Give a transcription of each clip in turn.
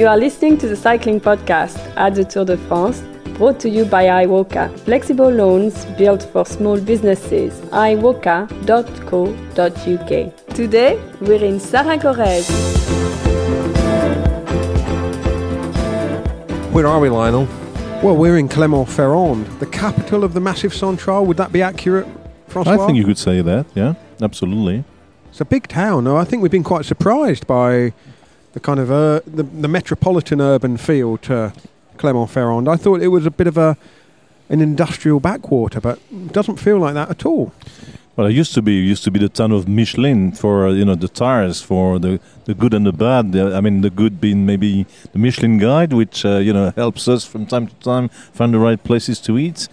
You are listening to the cycling podcast at the Tour de France, brought to you by iWOCA, flexible loans built for small businesses. iWOCA.co.uk. Today, we're in Saint-Corrèze. Where are we, Lionel? Well, we're in Clermont-Ferrand, the capital of the Massif Central. Would that be accurate, Francois? I think you could say that, yeah, absolutely. It's a big town. I think we've been quite surprised by the kind of the metropolitan urban feel to Clermont-Ferrand. I thought it was a bit of an industrial backwater, but it doesn't feel like that at all. Well, it used to be the town of Michelin for the tires, for the good and the bad. I mean, the good being maybe the Michelin Guide, which helps us from time to time find the right places to eat,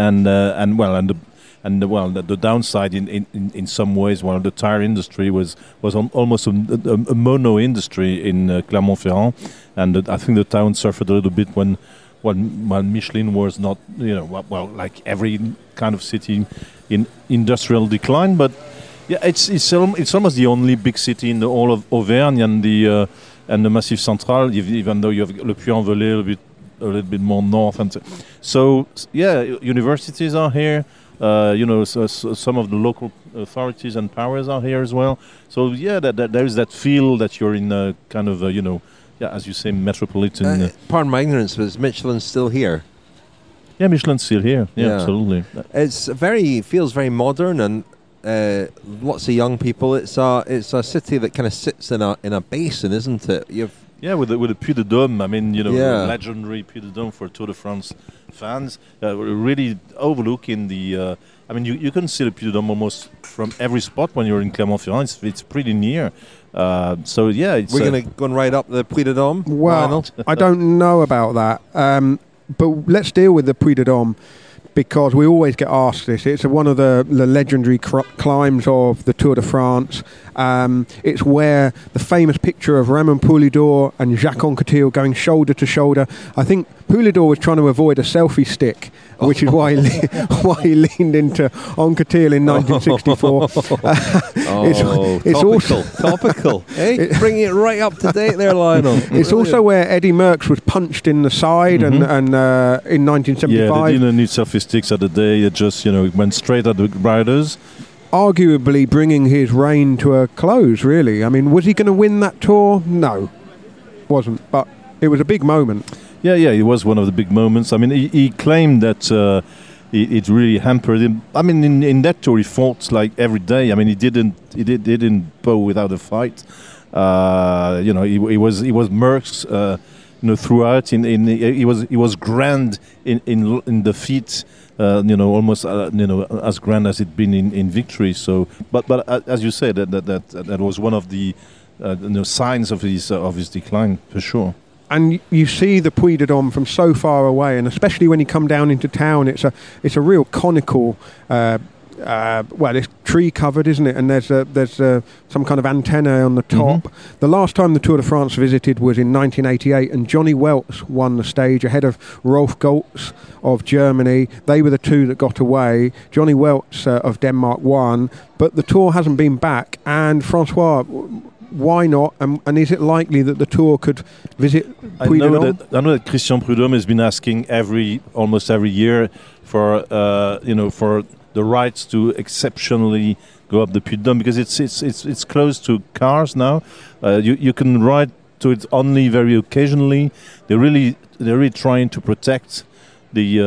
the downside in some ways, the tire industry was almost a mono industry in Clermont-Ferrand, and I think the town suffered a little bit when Michelin was not, like every kind of city in industrial decline. But yeah, it's almost the only big city in the whole of Auvergne and the Massif Central, even though you have Le Puy-en-Velay a little bit more north, and so yeah, universities are here. Some of the local authorities and powers are here as well. So yeah, there is that feel that you're in a kind of as you say, metropolitan. Pardon my ignorance, but is Michelin still here? Yeah, Michelin's still here. Yeah, absolutely. Feels very modern and lots of young people. It's a city that kind of sits in a basin, isn't it? With the Puy de Dôme. I mean, legendary Puy de Dôme for Tour de France fans. Really overlooking the. You can see the Puy de Dôme almost from every spot when you're in Clermont-Ferrand. It's pretty near. We're going to go right up the Puy de Dôme. Well, I don't know about that. But let's deal with the Puy de Dôme, because we always get asked this. It's one of the legendary climbs of the Tour de France. It's where the famous picture of Raymond Poulidor and Jacques Anquetil going shoulder to shoulder. I think Poulidor was trying to avoid a selfie stick, which is why he leaned into Anquetil in 1964. Topical. Hey, bringing it right up to date there, Lionel. It's also where Eddy Merckx was punched in the side, and in 1975. Yeah, they didn't need selfie sticks at the day. It just went straight at the riders. Arguably bringing his reign to a close, really. I mean, was he going to win that tour? No, wasn't. But it was a big moment. Yeah, it was one of the big moments. I mean, he claimed that it really hampered him. I mean, in that tour, he fought like every day. I mean, he didn't bow without a fight. He was Merckx. Throughout, he was grand in defeat. Almost as grand as it been in victory. So, but as you said, that was one of the signs of his decline for sure. And you see the Puy de Dôme from so far away, and especially when you come down into town, it's a real conical. It's tree covered, isn't it? And there's some kind of antenna on the top. Mm-hmm. The last time the Tour de France visited was in 1988, and Johnny Weltz won the stage ahead of Rolf Goltz of Germany. They were the two that got away. Johnny Weltz of Denmark won, but the Tour hasn't been back. And Francois, why not? And is it likely that the Tour could visit Puy de Dôme? I know that Christian Prudhomme has been asking almost every year for the rights to exceptionally go up the Puy de Dôme, because it's close to cars now. You can ride to it only very occasionally. They're really trying to protect the.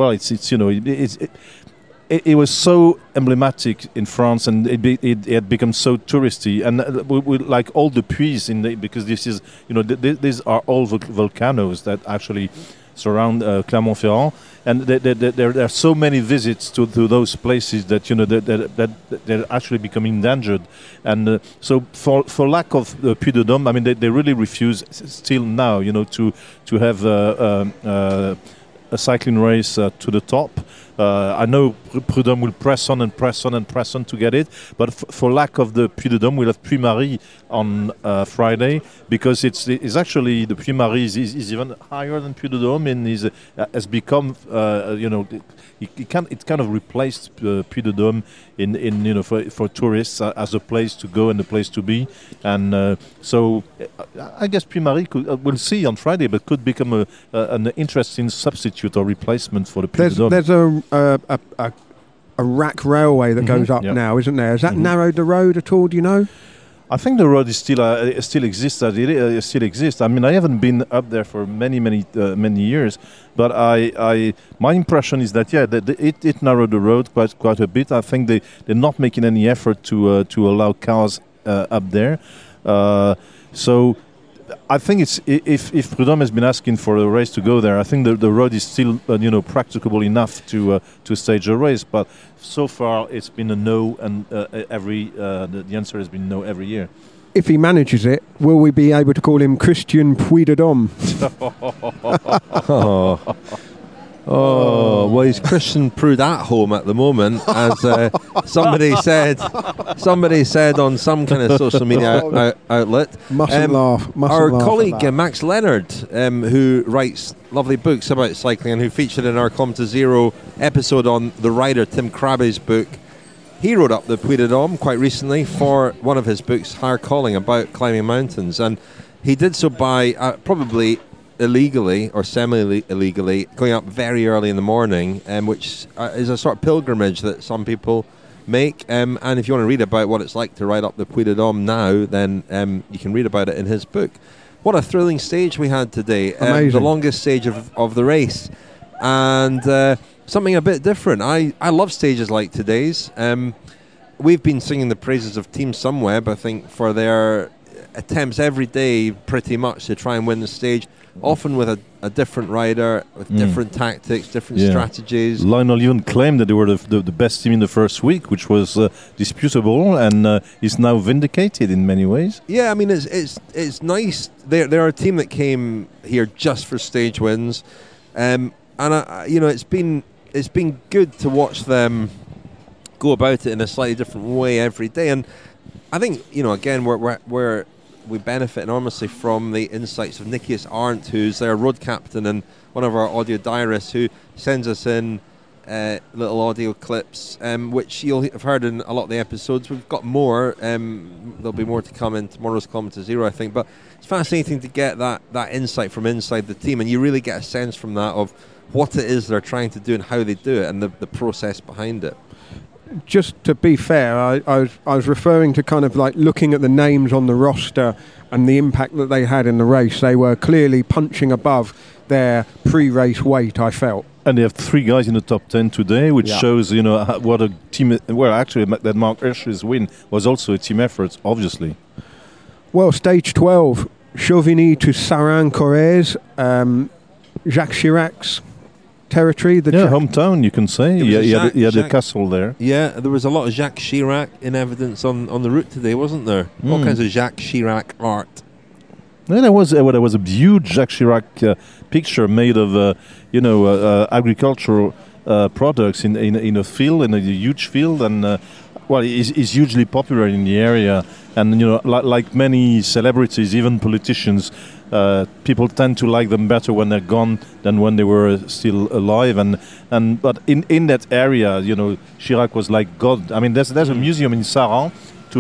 It was so emblematic in France, and it had become so touristy, and we like all the puys because this is these are all volcanoes that actually surround Clermont-Ferrand, and there are so many visits to those places that they're actually becoming endangered, and so for lack of Puy de Dôme, I mean they really refuse still now to have a cycling race to the top. I know Prud'homme will press on and press on and press on to get it, but for lack of the Puy de Dôme, we'll have Puy Marie on Friday, because it's actually the Puy Marie is even higher than Puy de Dôme, and has become it kind of replaced Puy de Dôme in for tourists as a place to go and a place to be, and so I guess Puy Marie we'll see on Friday, but could become an interesting substitute or replacement for the Puy de Dôme. There's a rack railway that goes up now, isn't there? Has that narrowed the road at all? Do you know? I think the road is still exists. Still exists. I mean, I haven't been up there for many years, but my impression is that it narrowed the road quite a bit. I think they're not making any effort to allow cars up there. So I think it's if Prud'homme has been asking for a race to go there, I think the road is still practicable enough to stage a race. But so far it's been a no, and the answer has been no every year. If he manages it, will we be able to call him Christian Puy de Dôme? Oh, well, he's Christian Prud at home at the moment, as somebody said on some kind of social media outlet. Mustn't laugh. Our colleague Max Leonard, who writes lovely books about cycling and who featured in our Climb to Zero episode on the rider Tim Krabbe's book, he wrote up the Puy de Dôme quite recently for one of his books, Higher Calling, about climbing mountains, and he did so by probably illegally or semi-illegally going up very early in the morning, which is a sort of pilgrimage that some people make, and if you want to read about what it's like to ride up the Puy de Dôme now, then you can read about it in his book. What a thrilling stage we had today. The longest stage of the race, and something a bit different. I love stages like today's. We've been singing the praises of Team Sunweb, I think, for their attempts every day pretty much to try and win the stage, often with a different rider, with different tactics, different strategies. Lionel even claimed that they were the best team in the first week, which was disputable, and is now vindicated in many ways. Yeah, I mean, it's nice. They're a team that came here just for stage wins, and it's been good to watch them go about it in a slightly different way every day. And I think, again, we benefit enormously from the insights of Nikias Arndt, who's their road captain and one of our audio diarists, who sends us in little audio clips, which you'll have heard in a lot of the episodes. We've got more. There'll be more to come in tomorrow's Climb to Zero, I think. But it's fascinating to get that insight from inside the team, and you really get a sense from that of what it is they're trying to do and how they do it and the process behind it. Just to be fair, I was referring to kind of like looking at the names on the roster and the impact that they had in the race. They were clearly punching above their pre-race weight, I felt. And they have 3 guys in the top 10 today, which shows, what a team. Well, actually, that Marc Hirschi's win was also a team effort, obviously. Well, stage 12, Chauvigny to Sarin-Corrèze, Jacques Chirac's territory. Hometown, you can say. He had a castle there. Yeah, there was a lot of Jacques Chirac in evidence on the route today, wasn't there? All kinds of Jacques Chirac art. Yeah, there was a huge Jacques Chirac picture made of agricultural products in a field, in a huge field, and he's hugely popular in the area. And like many celebrities, even politicians, people tend to like them better when they're gone than when they were still alive. But in that area, Chirac was like God. I mean, there's a museum in Saran to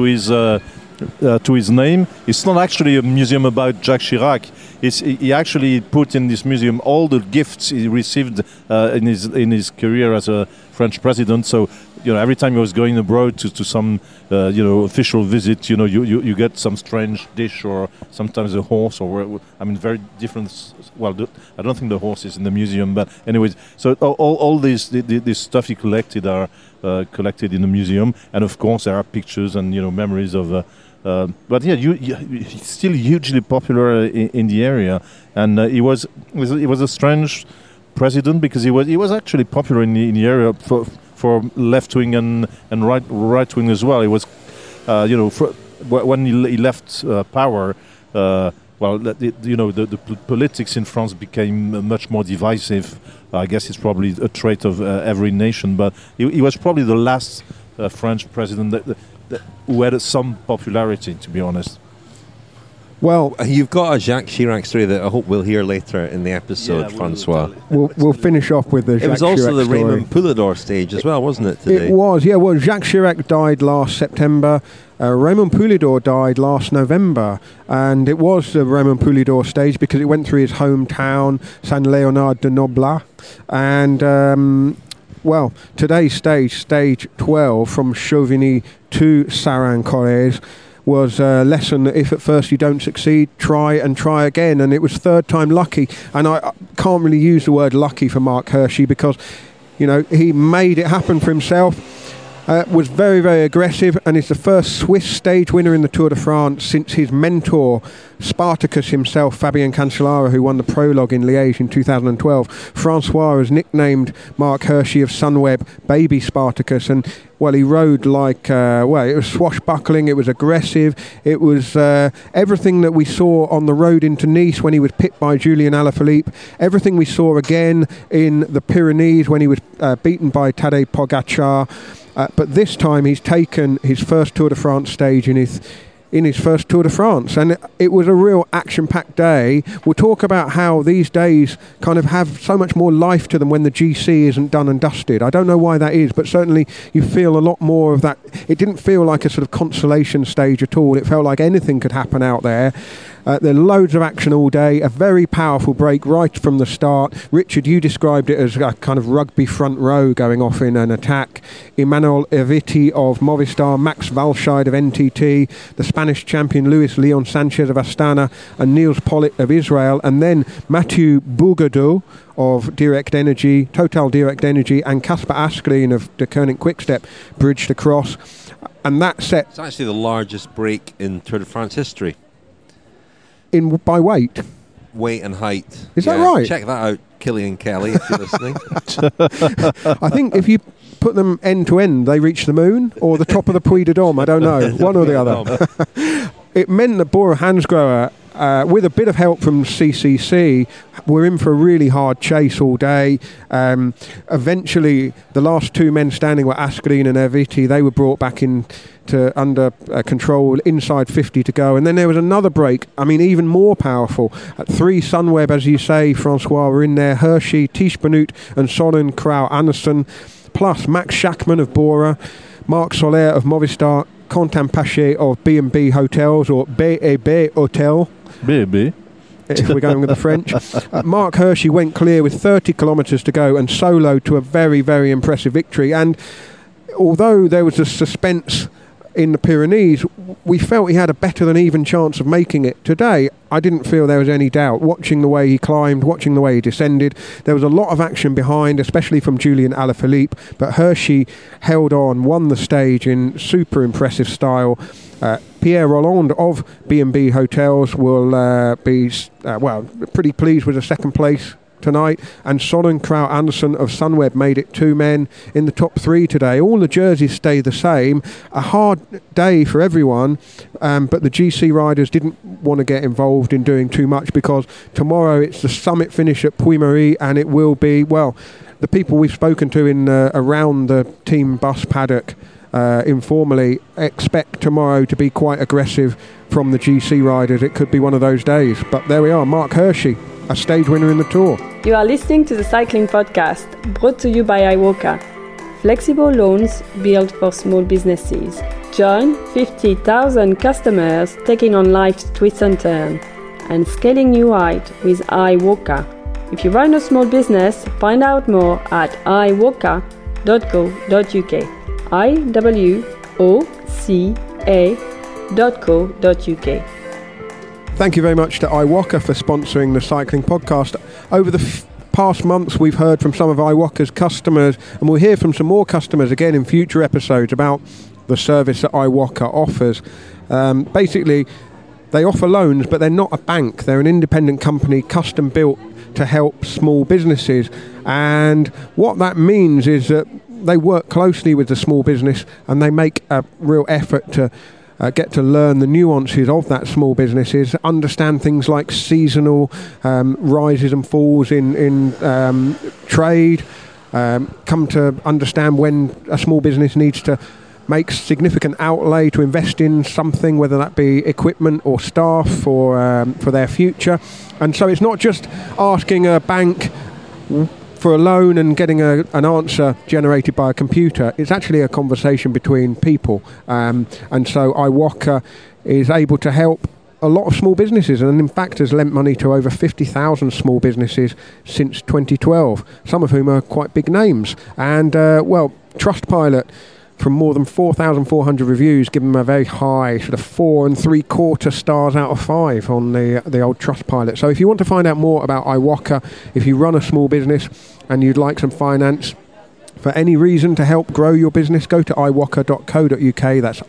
his name. It's not actually a museum about Jacques Chirac. He actually put in this museum all the gifts he received in his career as a French president. So every time he was going abroad to some official visit, you get some strange dish or sometimes a horse very different. Well, I don't think the horse is in the museum, but anyways, so all this stuff he collected are collected in the museum, and of course there are pictures and memories of. But he's still hugely popular in the area, and he was a strange president because he was actually popular in the area for left wing and right wing as well. He was, when he left power, the politics in France became much more divisive. I guess it's probably a trait of every nation, but he was probably the last French president who had some popularity, to be honest. Well, you've got a Jacques Chirac story that I hope we'll hear later in the episode, Francois. We'll finish off with the Jacques Chirac story. It was also the Raymond Poulidor stage as well, wasn't it, today? It was, yeah. Well, Jacques Chirac died last September. Raymond Poulidor died last November, and it was the Raymond Poulidor stage because it went through his hometown, Saint-Léonard-de-Noblat, and today's stage 12 from Chauvigny to Saran-Corrèze, was a lesson that if at first you don't succeed, try and try again. And it was third time lucky. And I can't really use the word lucky for Marc Hirschi because, he made it happen for himself. Was very, very aggressive and is the first Swiss stage winner in the Tour de France since his mentor, Spartacus himself, Fabien Cancellara, who won the prologue in Liège in 2012. Francois has nicknamed Marc Hirschi of Sunweb Baby Spartacus, and he rode like, it was swashbuckling, it was aggressive, it was everything that we saw on the road into Nice when he was pipped by Julian Alaphilippe, everything we saw again in the Pyrenees when he was beaten by Tadej Pogačar. But this time he's taken his first Tour de France stage in his first Tour de France, and it was a real action-packed day. We'll talk about how these days kind of have so much more life to them when the GC isn't done and dusted. I don't know why that is, but certainly you feel a lot more of that. It didn't feel like a sort of consolation stage at all. It felt like anything could happen out there. There are loads of action all day, a very powerful break right from the start. Richard, you described it as a kind of rugby front row going off in an attack. Emmanuel Erviti of Movistar, Max Walscheid of NTT, the Spanish champion Luis Leon Sanchez of Astana, and Niels Pollitt of Israel, and then Mathieu Bourgadeau of Direct Energy, Total Direct Energy, and Kasper Asgreen of De Koning Quickstep bridged across. And that set... It's actually the largest break in Tour de France history. By weight and height. Is that right? Check that out, Killian Kelly, if you're listening. I think if you put them end to end, they reach the moon or the top of the Puy de Dôme. I don't know, one or the other. It meant that Bora Hansgrohe, with a bit of help from CCC, were in for a really hard chase all day. Eventually, the last two men standing were Asgreen and Erviti. They were brought back in to under control, inside 50 to go. And then there was another break, even more powerful. At 3 Sunweb, as you say, Francois, were in there. Hirschi, Tiesj Benoot and Søren Kragh Andersen, plus Max Schachmann of Bora, Marc Soler of Movistar, Quentin Paché of B&B Hotels, or B&B Hotel. B&B. If we're going with the French. Marc Hirschi went clear with 30 kilometres to go and soloed to a very, very impressive victory. And although there was a suspense in the Pyrenees, we felt he had a better than even chance of making it. Today, I didn't feel there was any doubt. Watching the way he climbed, watching the way he descended, there was a lot of action behind, especially from Julian Alaphilippe, but Hirschi held on, won the stage in super impressive style. Pierre Rolland of B&B Hotels will be pretty pleased with the second place tonight, and Søren Kragh Andersen of Sunweb made it 2 men in the top 3 today. All the jerseys stay the same. A hard day for everyone, but the GC riders didn't want to get involved in doing too much because tomorrow it's the summit finish at Puy-Marie, and it will be, the people we've spoken to in around the team bus paddock informally expect tomorrow to be quite aggressive from the GC riders. It could be one of those days, but there we are. Marc Hirschi, a stage winner in the Tour. You are listening to the Cycling Podcast, brought to you by iWOCA. Flexible loans built for small businesses. Join 50,000 customers taking on life's twists and turns and scaling new heights with iWOCA. If you run a small business, find out more at iWOCA.co.uk. iWOCA.co.uk. Thank you very much to iWOCA for sponsoring the Cycling Podcast. Over the past months, we've heard from some of iWOCA's customers, and we'll hear from some more customers again in future episodes about the service that iWOCA offers. Basically, they offer loans, but they're not a bank. They're an independent company, custom built to help small businesses. And what that means is that they work closely with the small business, and they make a real effort to get to learn the nuances of that small businesses, understand things like seasonal rises and falls in trade, come to understand when a small business needs to make significant outlay to invest in something, whether that be equipment or staff for their future. And so it's not just asking a bank for a loan and getting an answer generated by a computer. It's actually a conversation between people. And so Iwoca is able to help a lot of small businesses, and in fact has lent money to over 50,000 small businesses since 2012, some of whom are quite big names. And, Trustpilot, from more than 4,400 reviews, give them a very high sort of 4 3/4 stars out of 5 on the old Trustpilot. So if you want to find out more about Iwoca, if you run a small business and you'd like some finance for any reason to help grow your business, go to iwoca.co.uk. That's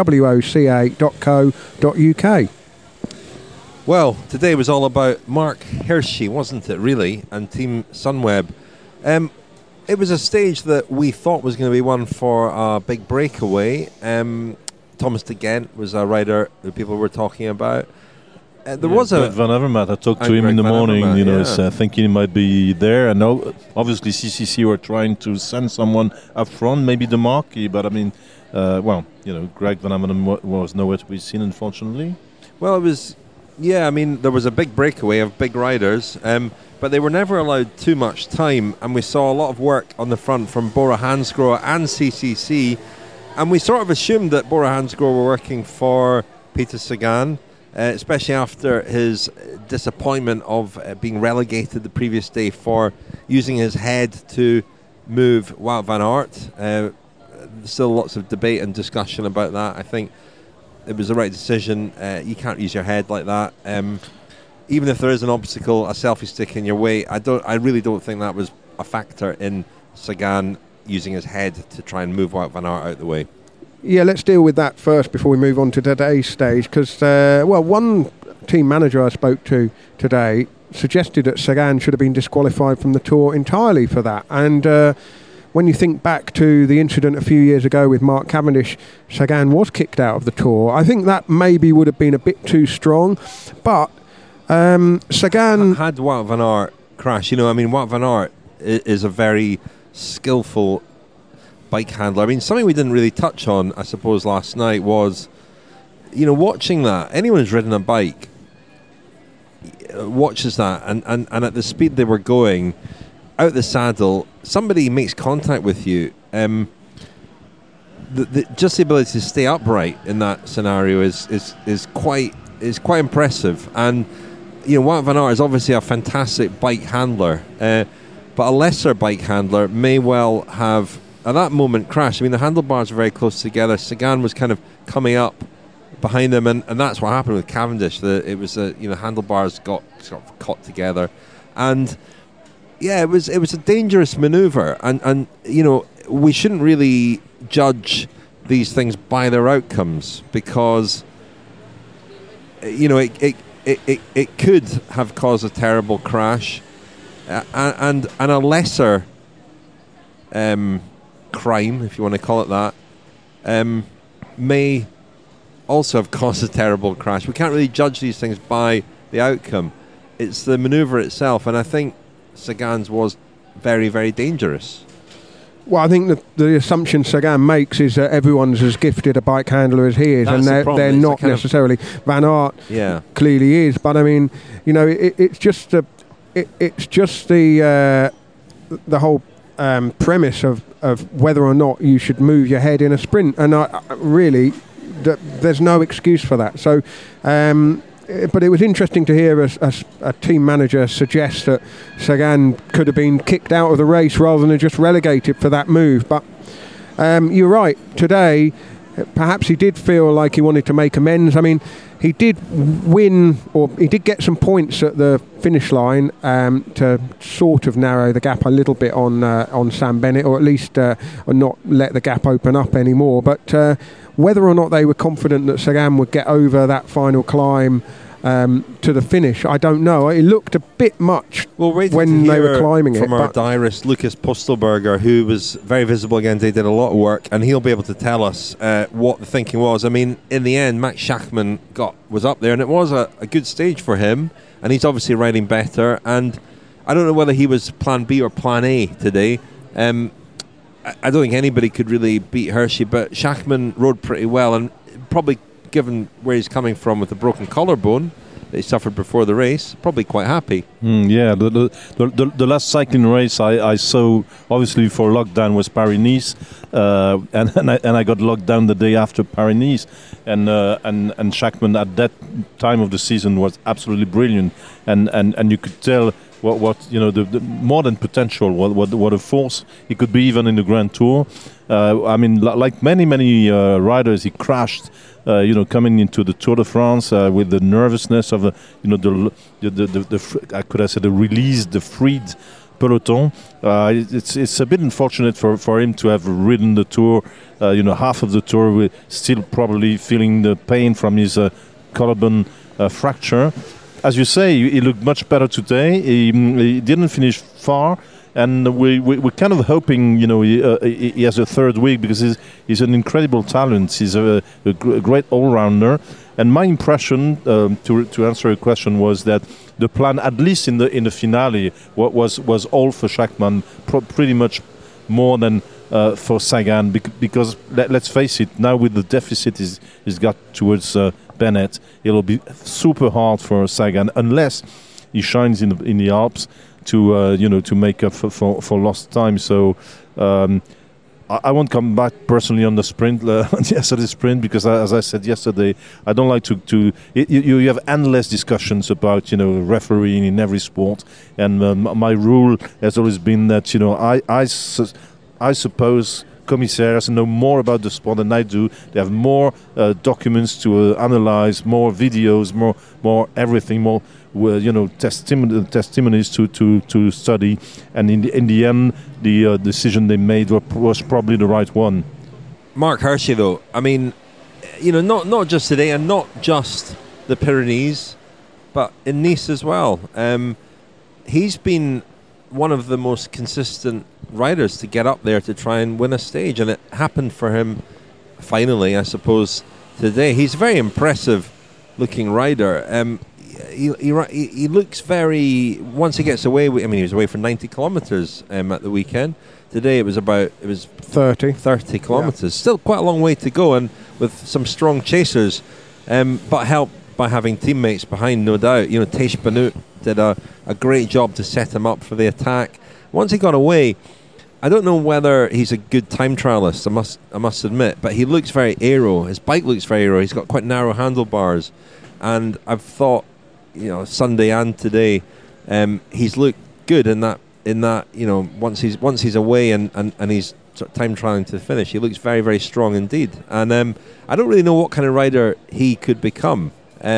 iwoca.co.uk. Well, today was all about Mark Hirschi, wasn't it, really, and Team Sunweb. It was a stage that we thought was going to be one for a big breakaway. Thomas de Gent was a rider that people were talking about. Greg Van Avermaet. I talked to him in the morning, thinking he might be there. I know, obviously, CCC were trying to send someone up front, maybe the Marquis, but I mean, Greg Van Avermaet was nowhere to be seen, unfortunately. Well, it was, there was a big breakaway of big riders, but they were never allowed too much time, and we saw a lot of work on the front from Bora Hansgrohe and CCC, and we sort of assumed that Bora Hansgrohe were working for Peter Sagan, especially after his disappointment of being relegated the previous day for using his head to move Wout van Aert. Still lots of debate and discussion about that. I think it was the right decision. You can't use your head like that. Even if there is an obstacle, a selfie stick in your way, I really don't think that was a factor in Sagan using his head to try and move Wout van Aert out the way. Yeah, let's deal with that first before we move on to today's stage, because, one team manager I spoke to today suggested that Sagan should have been disqualified from the Tour entirely for that. And when you think back to the incident a few years ago with Mark Cavendish, Sagan was kicked out of the Tour. I think that maybe would have been a bit too strong, but Sagan had Wout van Aert crash. Wout van Aert is a very skillful bike handler. Something we didn't really touch on, I suppose, last night was, watching that. Anyone who's ridden a bike watches that, and at the speed they were going, out the saddle, somebody makes contact with you. Just the ability to stay upright in that scenario is quite impressive. And Wout van Aert is obviously a fantastic bike handler, but a lesser bike handler may well have, at that moment, crashed. The handlebars are very close together. Sagan was kind of coming up behind them, and that's what happened with Cavendish. Handlebars got sort of caught together, and it was a dangerous manoeuvre. And we shouldn't really judge these things by their outcomes, because it could have caused a terrible crash, and a lesser crime, if you want to call it that, may also have caused a terrible crash. We can't really judge these things by the outcome. It's the manoeuvre itself, and I think Sagan's was very, very dangerous. Well, I think the assumption Sagan makes is that everyone's as gifted a bike handler as he is, That's and they're not necessarily. Van Aert clearly is, but it's just the whole premise of whether or not you should move your head in a sprint, and really, there's no excuse for that. So, but it was interesting to hear a team manager suggest that Sagan could have been kicked out of the race rather than just relegated for that move. But you're right. Today, perhaps he did feel like he wanted to make amends. He did win, or he did get some points at the finish line to sort of narrow the gap a little bit on Sam Bennett, or at least not let the gap open up anymore. But whether or not they were confident that Sagan would get over that final climb to the finish. I don't know. It looked a bit much when they were climbing from our diarist Lucas Postelberger, who was very visible again. They did a lot of work, and he'll be able to tell us what the thinking was. I mean, in the end, Max Schachmann was up there, and it was a good stage for him, and he's obviously riding better. And I don't know whether he was plan B or plan A today. I don't think anybody could really beat Hershey, but Schachmann rode pretty well, and probably, given where he's coming from with the broken collarbone that he suffered before the race, probably quite happy. The last cycling race I saw, obviously for lockdown, was Paris-Nice, and I got locked down the day after Paris-Nice, and Schachmann at that time of the season was absolutely brilliant, and you could tell what the more than potential, what a force he could be even in the Grand Tour. I mean, like many riders, he crashed. Coming into the Tour de France with the nervousness of the freed peloton. It's a bit unfortunate for him to have ridden the Tour. Half of the Tour with still probably feeling the pain from his collarbone fracture. As you say, he looked much better today. He didn't finish far. And we're kind of hoping, he has a third week, because he's an incredible talent. He's a great all-rounder. And my impression, to answer your question, was that the plan, at least in the finale, was all for Schachmann, pretty much more than for Sagan. Because let's face it, now with the deficit he's got towards Bennett, it'll be super hard for Sagan unless he shines in the Alps to make up for lost time. So I won't come back personally on the sprint, yesterday's sprint, because as I said yesterday, I don't like to you have endless discussions about refereeing in every sport, and my rule has always been that I suppose commissaires know more about the sport than I do. They have more documents to analyze, more videos, more everything, more testimonies to study, and in the end, the decision they made was probably the right one. Mark Hershey, though, I mean, not just today, and not just the Pyrenees, but in Nice as well. He's been one of the most consistent riders to get up there to try and win a stage, and it happened for him finally, I suppose, today. He's a very impressive looking rider. He looks very, once he gets away, he was away for 90 kilometres at the weekend. Today it was 30 kilometres. Yeah. Still quite a long way to go, and with some strong chasers, but helped by having teammates behind, no doubt. Teish Benoot did a great job to set him up for the attack. Once he got away, I don't know whether he's a good time trialist, I must admit, but he looks very aero. His bike looks very aero. He's got quite narrow handlebars, and I've thought, Sunday and today, he's looked good in that once he's away and he's time trialing to the finish, he looks very, very strong indeed. And I don't really know what kind of rider he could become.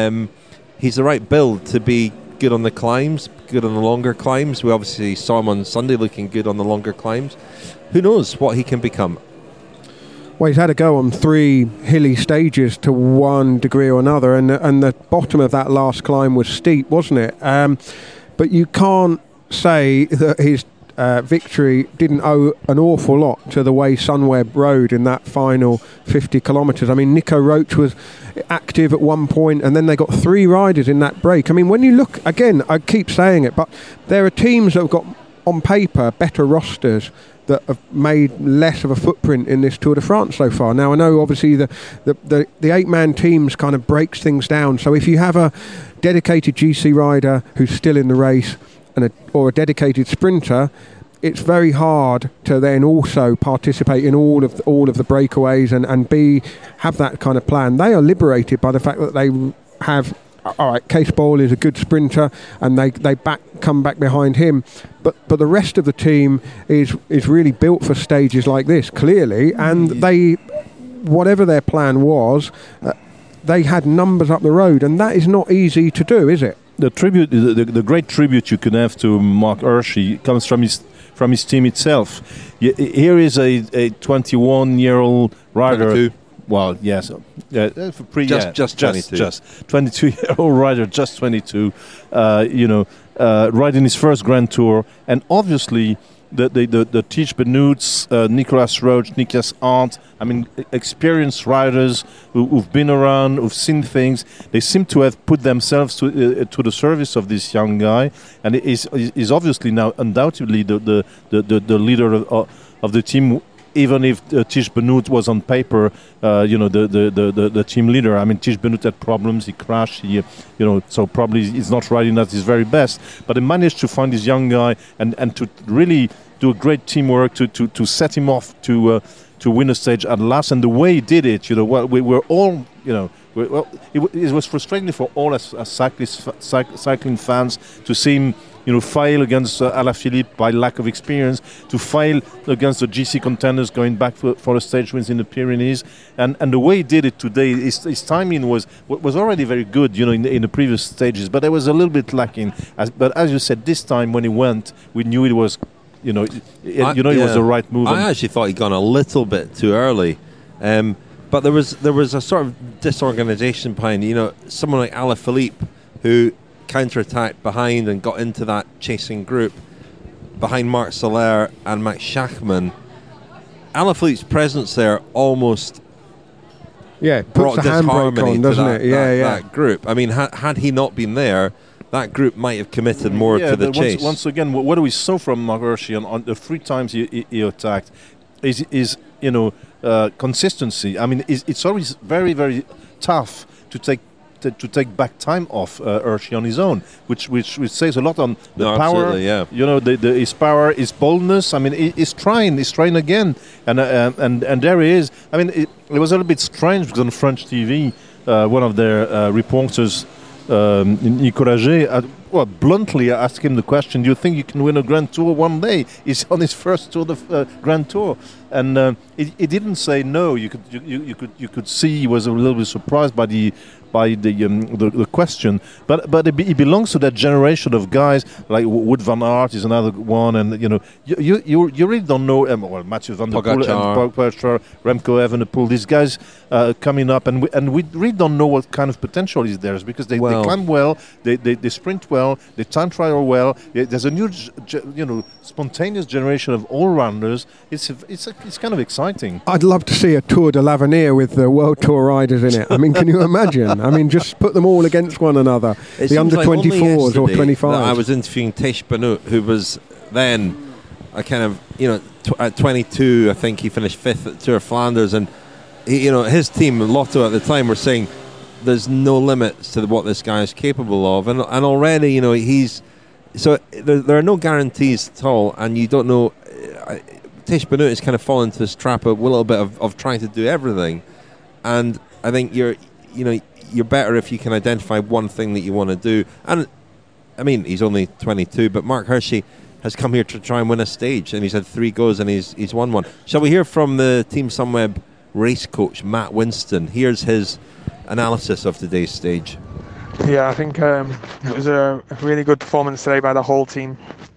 He's the right build to be good on the climbs, good on the longer climbs. We obviously saw him on Sunday looking good on the longer climbs. Who knows what he can become? Well, he's had a go on 3 hilly stages to one degree or another, and the bottom of that last climb was steep, wasn't it? But you can't say that his victory didn't owe an awful lot to the way Sunweb rode in that final 50 kilometres. I mean, Nico Roach was active at one point, and then they got 3 riders in that break. I mean, when you look, again, I keep saying it, but there are teams that have got, on paper, better rosters that have made less of a footprint in this Tour de France so far. Now, I know obviously the 8-man teams kind of breaks things down. So if you have a dedicated GC rider who's still in the race or a dedicated sprinter, it's very hard to then also participate in all of the breakaways and have that kind of plan. They are liberated by the fact that they have, all right, Cees Bol is a good sprinter, and they come back behind him, but the rest of the team is really built for stages like this, clearly, and they, whatever their plan was, they had numbers up the road, and that is not easy to do, is it? The great tribute you can have to Mark Hershey comes from his team itself. Here is a 21-year-old rider. Well, yes, just 22, just 22-year-old rider, just 22. Riding his first Grand Tour, and obviously the Tiesj Benoot, Nicolas Roche, Nikias Arndt, I mean, experienced riders who've been around, who've seen things. They seem to have put themselves to the service of this young guy, and is obviously now undoubtedly the leader of the team. Even if Tiesj Benoot was on paper, the team leader. I mean, Tiesj Benoot had problems. He crashed. So probably he's not riding at his very best. But they managed to find this young guy and to really do a great teamwork to set him off to win a stage at last. And the way he did it, we were all, it was frustrating for all as cycling fans to see him, fail against Alaphilippe by lack of experience, to fail against the GC contenders going back for a stage wins in the Pyrenees, and the way he did it today, his timing was already very good, in the previous stages, but there was a little bit lacking. But as you said, this time when he went, we knew it was, it was the right move. I actually thought he'd gone a little bit too early, but there was a sort of disorganisation behind, someone like Alaphilippe who counter-attacked behind and got into that chasing group behind Marc Soler and Max Schachmann. Alaphilippe's presence there almost brought disharmony on, doesn't to that group. I mean, had he not been there, that group might have committed more to the chase. Once again, what we saw from Marc Hirschi on the 3 times he attacked is consistency. I mean, it's always very, very tough to take back time off Hirschi on his own, which says a lot on the power. Yeah. His power, his boldness. I mean, he's trying again, and there he is. I mean, it was a little bit strange because on French TV, one of their reporters, Nicolas G, bluntly asked him the question: "Do you think you can win a Grand Tour one day?" He's on his first Tour of Grand Tour, and he didn't say no. You could see he was a little bit surprised by the question, but he belongs to that generation of guys like Wout van Aert is another one, and you really don't know. Mathieu van der Poel and Pogačar, Remco Evenepoel, these guys coming up, and we really don't know what kind of potential is theirs because they climb well, they sprint well, they time trial well. There's a new, spontaneous generation of all-rounders. It's kind of exciting. I'd love to see a Tour de l'Avenir with the World Tour riders in it. I mean, can you imagine? I mean, just put them all against one another. The under-24s or 25s. I was interviewing Tiesj Benoot, who was then a kind of, at 22, I think he finished 5th at Tour of Flanders, and he, his team, Lotto at the time, were saying there's no limits to what this guy is capable of, and already, he's... So there are no guarantees at all, and you don't know... Tiesj Benoot is kind of fallen into this trap of a little bit of trying to do everything, and I think you're better if you can identify one thing that you want to do. And I mean, he's only 22, but Marc Hirschi has come here to try and win a stage, and he's had 3 goes and he's won one. Shall we hear from the Team Sunweb race coach, Matt Winston? Here's his analysis of today's stage. Yeah, I think it was a really good performance today by the whole team.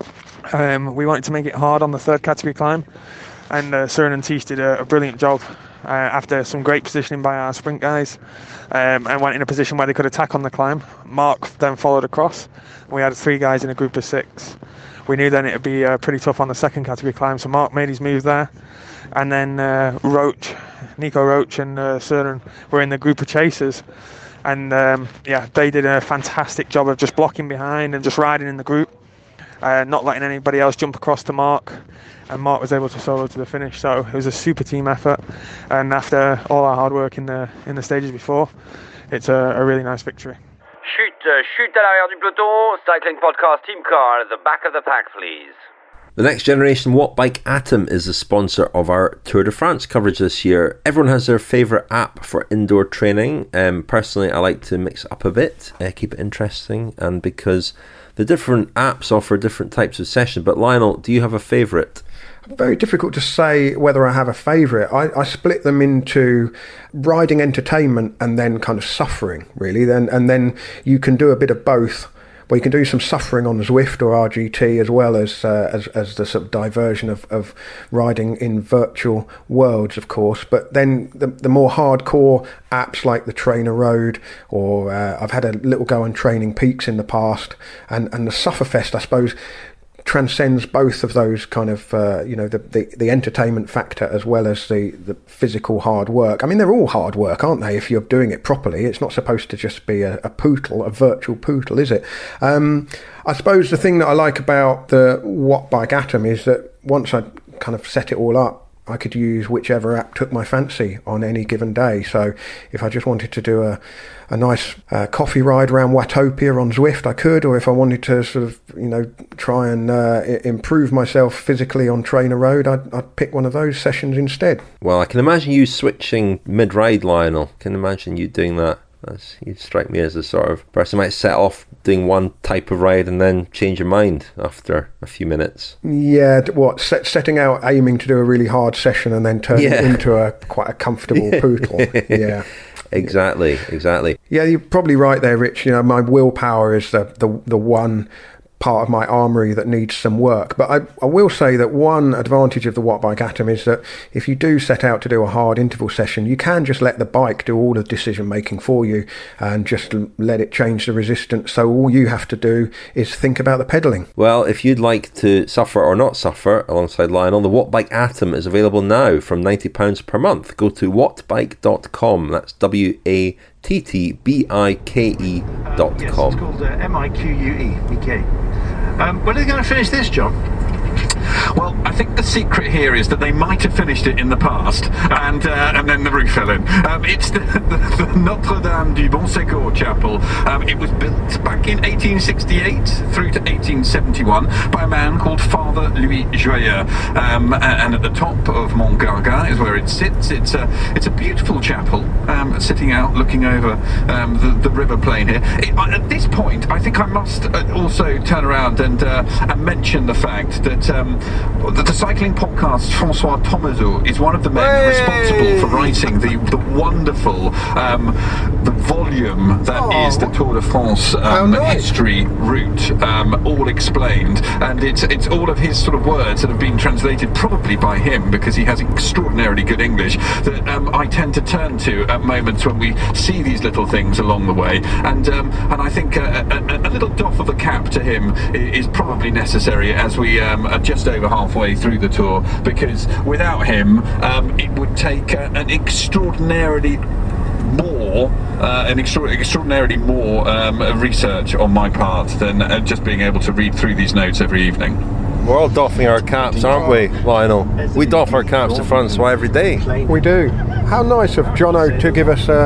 We wanted to make it hard on the 3rd category climb, and Søren and Tiesj did a brilliant job after some great positioning by our sprint guys, and went in a position where they could attack on the climb. Marc then followed across. We had 3 guys in a group of 6. We knew then it would be pretty tough on the 2nd category climb, so Marc made his move there, and then Nico Roche and Søren were in the group of chasers, and they did a fantastic job of just blocking behind and just riding in the group, not letting anybody else jump across to Marc, and Marc was able to solo to the finish. So it was a super team effort, and after all our hard work in the stages before, it's a really nice victory. Chute à l'arrière du peloton, Cycling Podcast Team Car at the back of the pack, please. The Next Generation Wattbike Atom is the sponsor of our Tour de France coverage this year. Everyone has their favourite app for indoor training. Personally, I like to mix it up a bit, keep it interesting, and because the different apps offer different types of sessions. But Lionel, do you have a favourite? Very difficult to say whether I have a favourite. I split them into riding entertainment and then kind of suffering, really. And then you can do a bit of both well, you can do some suffering on Zwift or RGT as well as the sort of diversion of riding in virtual worlds, of course. But then the more hardcore apps like the Trainer Road, or I've had a little go on Training Peaks in the past, and the Sufferfest, I suppose, transcends both of those kind of the entertainment factor as well as the physical hard work. I mean, they're all hard work, aren't they, if you're doing it properly? It's not supposed to just be a virtual poodle, is it? I suppose the thing that I like about the Wattbike Atom is that once I kind of set it all up, I could use whichever app took my fancy on any given day. So if I just wanted to do a nice coffee ride around Watopia on Zwift, I could, or if I wanted to sort of, try and improve myself physically on Trainer Road, I'd pick one of those sessions instead. Well, I can imagine you switching mid-ride, Lionel. I can imagine you doing that. You strike me as the sort of person who might set off doing one type of ride and then change your mind after a few minutes. Yeah, setting out aiming to do a really hard session and then turning it into quite a comfortable poodle. Yeah. Exactly. Yeah, you're probably right there, Rich. My willpower is the one part of my armoury that needs some work. But I will say that one advantage of the Wattbike Atom is that if you do set out to do a hard interval session, you can just let the bike do all the decision making for you and just let it change the resistance. So all you have to do is think about the pedalling. Well, if you'd like to suffer or not suffer alongside Lionel, the Wattbike Atom is available now from £90 per month. Go to wattbike.com. That's wattbike.com. Yes, it's called MIQUE. When are they going to finish this, John? Well, I think the secret here is that they might have finished it in the past, and then the roof fell in. It's the Notre Dame du Bon Secours Chapel. It was built back in 1868 through to 1871 by a man called Father Louis Joyeux. And at the top of Mont Gargan is where it sits. It's a beautiful chapel, sitting out looking over the river plain here. At this point, I think I must also turn around and mention the fact that the cycling podcast Francois Thomazeau is one of the men responsible for writing the wonderful the volume that is the Tour de France history route, all explained, and it's all of his sort of words that have been translated probably by him because he has extraordinarily good English that I tend to turn to at moments when we see these little things along the way, and I think a little doff of the cap to him is probably necessary as we are just over halfway through the tour, because without him it would take an extraordinarily more research on my part than just being able to read through these notes every evening. We're all doffing our caps, aren't we, Lionel? We doff our caps to Francois every day. We do. How nice of Jono to give us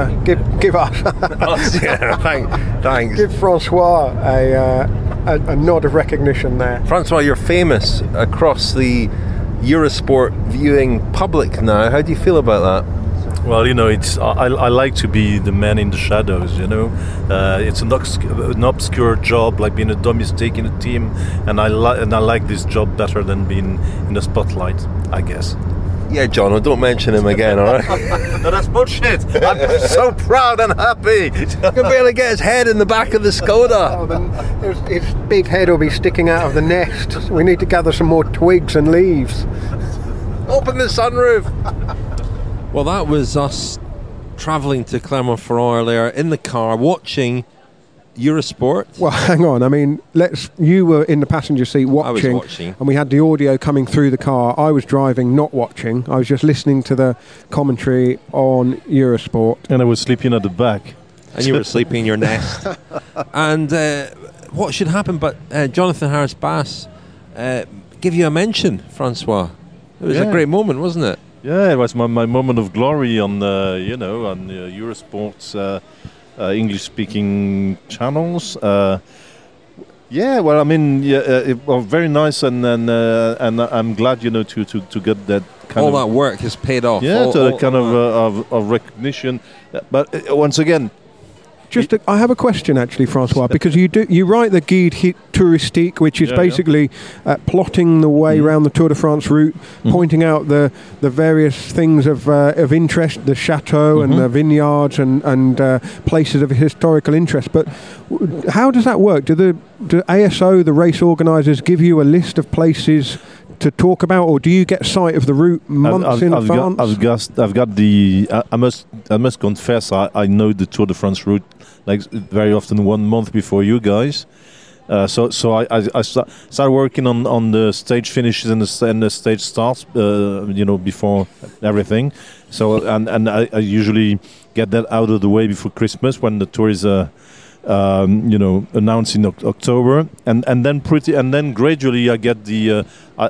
Thanks. Give Francois a nod of recognition there. Francois, you're famous across the Eurosport viewing public now. How do you feel about that? Well, I like to be the man in the shadows, It's an obscure job, like being a domestic in a team, and I like this job better than being in the spotlight, I guess. Yeah, John, don't mention him again, all right? No, that's bullshit. I'm so proud and happy. He can barely get his head in the back of the Skoda. His big head will be sticking out of the nest. We need to gather some more twigs and leaves. Open the sunroof. Well, that was us travelling to Clermont-Ferrand earlier in the car, watching Eurosport. Well, hang on. I mean, you were in the passenger seat watching. I was watching. And we had the audio coming through the car. I was driving, not watching. I was just listening to the commentary on Eurosport. And I was sleeping at the back. And you were sleeping in your nest. And what should happen but Jonathan Harris-Bass give you a mention, Francois. It was a great moment, wasn't it? Yeah, it was my moment of glory on Eurosport's English-speaking channels. Very nice, and I'm glad to get that kind all that work has paid off. Yeah, of recognition. But once again, I have a question actually, Francois, because you write the Guide Touristique, which is basically plotting the way around the Tour de France route, pointing out the various things of interest, the chateau and the vineyards and places of historical interest. But how does that work? Do ASO, the race organisers, give you a list of places to talk about, or do you get sight of the route months in advance? I've got the. I must confess, I know the Tour de France route like very often 1 month before you guys. So I start working on the stage finishes and the stage starts, before everything. So and I usually get that out of the way before Christmas when the tour is announced in October, and then gradually I get the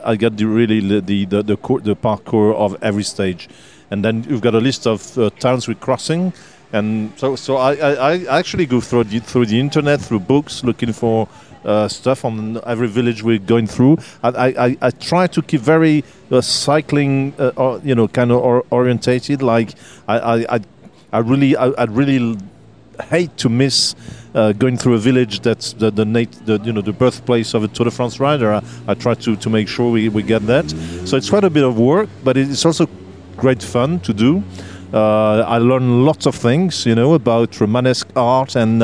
parkour of every stage, and then you've got a list of towns we're crossing, and so I actually go through the internet, through books, looking for stuff on every village we're going through. I try to keep very cycling, kind of orientated. Like I really hate to miss going through a village that's the birthplace of a Tour de France rider. I try to make sure we get that. So it's quite a bit of work, but it's also great fun to do. I learn lots of things, about Romanesque art and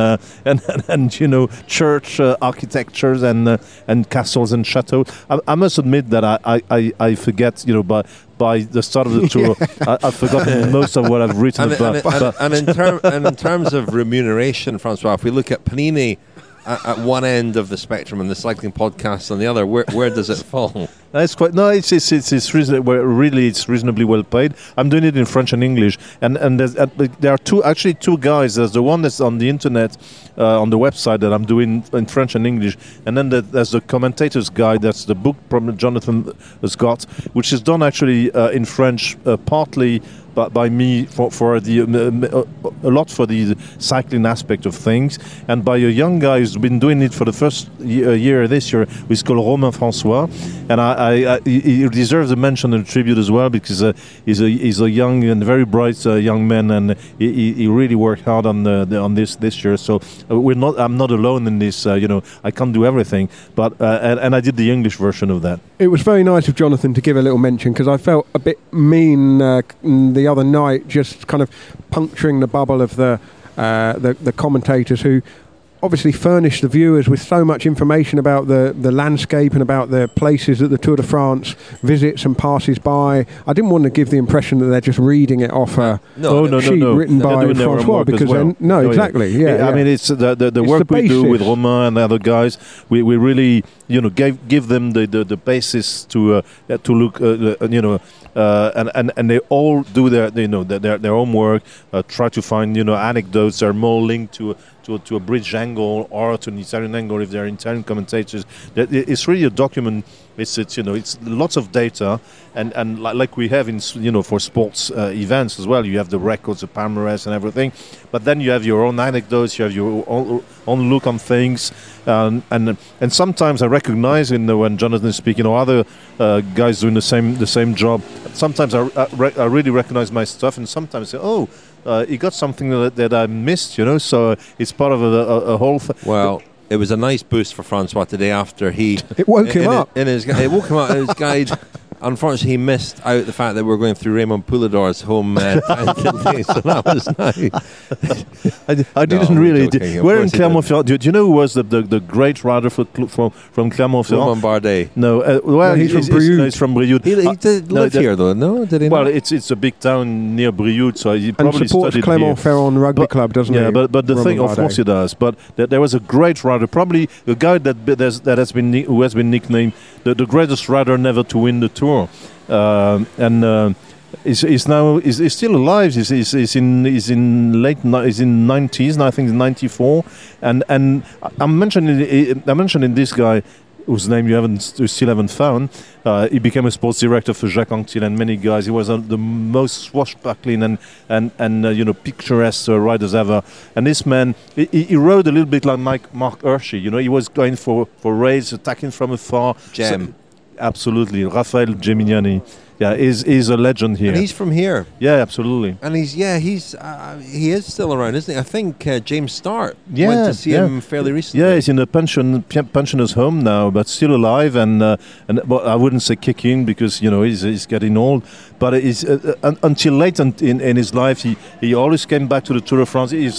church architectures and castles and chateaux. I must admit that I forget, by the start of the tour, I've forgotten most of what I've written about. And in terms of remuneration, Francois, if we look at Panini at one end of the spectrum and the cycling podcast on the other, where does it fall? It's it's reasonably well paid. I'm doing it in French and English, and there are two guys. There's the one that's on the internet, on the website, that I'm doing in French and English, and then there's the commentators guide. That's the book Jonathan has got, which is done actually in French, partly by me for the a lot for the cycling aspect of things, and by a young guy who's been doing it for the first year this year, who's called Romain François, and he deserves a mention and a tribute as well, because he's a young and very bright young man, and he really worked hard on this year. So I'm not alone in this. I can't do everything, but and I did the English version of that. It was very nice of Jonathan to give a little mention, because I felt a bit mean the other night, just kind of puncturing the bubble of the commentators who obviously furnish the viewers with so much information about the landscape and about the places that the Tour de France visits and passes by. I didn't want to give the impression that they're just reading it off a sheet written by Francois, because exactly. I mean, it's the work we do with Romain and the other guys. We really give them the basis to look and they all do their own work, try to find anecdotes that are more linked to a British angle or to an Italian angle if they're Italian commentators. It's really a document. It's lots of data, and like we have in for sports events as well. You have the records, the palmarès, and everything, but then you have your own anecdotes. You have your own look on things, and sometimes I recognize when Jonathan is speaking or other guys doing the same job. Sometimes I really recognize my stuff, and sometimes I say, he got something that I missed, so it's part of a whole thing. Well, it was a nice boost for Francois today after it woke him up. It woke him up in his guide. Unfortunately, he missed out the fact that we're going through Raymond Poulador's home today, so that was nice. I didn't really. Where in Clermont-Ferrand? Do you know who was the great rider from Clermont-Ferrand? Romain Bardet. No, he's from Brioude. He's from Brioude. He did live here, though, no? Did he? Well, it's a big town near Brioude, so he probably and supports studied Clermont-Ferrand Rugby Club, doesn't he? Yeah, but the Romain thing, Bardet. of course, he does. But there was a great rider, probably a guy who has been nicknamed the greatest rider never to win the Tour. He's still alive. He's in 90s, and I think 94. And I'm mentioning this guy whose name you still haven't found. He became a sports director for Jacques Anquetil and many guys. He was the most swashbuckling and picturesque riders ever. And this man, he rode a little bit like Mark Hirschi. He was going for raids, attacking from afar. Gem. Absolutely, Raphael Geminiani. is a legend here. And he's from here. Yeah, absolutely. And he is still around, isn't he? I think James Start went to see him fairly recently. Yeah, he's in a pensioner's home now, but still alive, and well, I wouldn't say kicking because he's getting old. But until late in his life, he always came back to the Tour de France. He's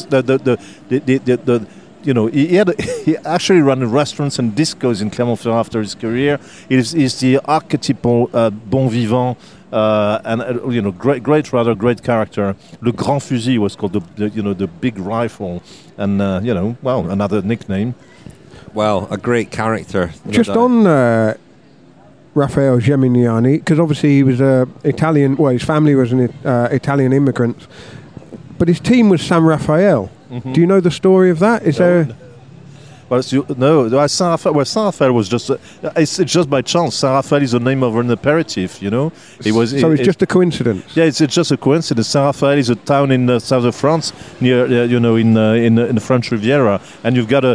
he actually ran restaurants and discos in Clermont-Ferrand after his career. He's the archetypal bon vivant, and great character. Le Grand Fusil was called the big rifle, and another nickname. Well, a great character. Just on Raffaele Geminiani, because obviously he was Italian. Well, his family was an Italian immigrant, but his team was San Rafael. Mm-hmm. Do you know the story of that? Well, San Rafael was just it's just by chance. San Rafael is the name of an aperitif, It's just a coincidence. Yeah, it's just a coincidence. San Rafael is a town in the south of France, near in the French Riviera, and you've got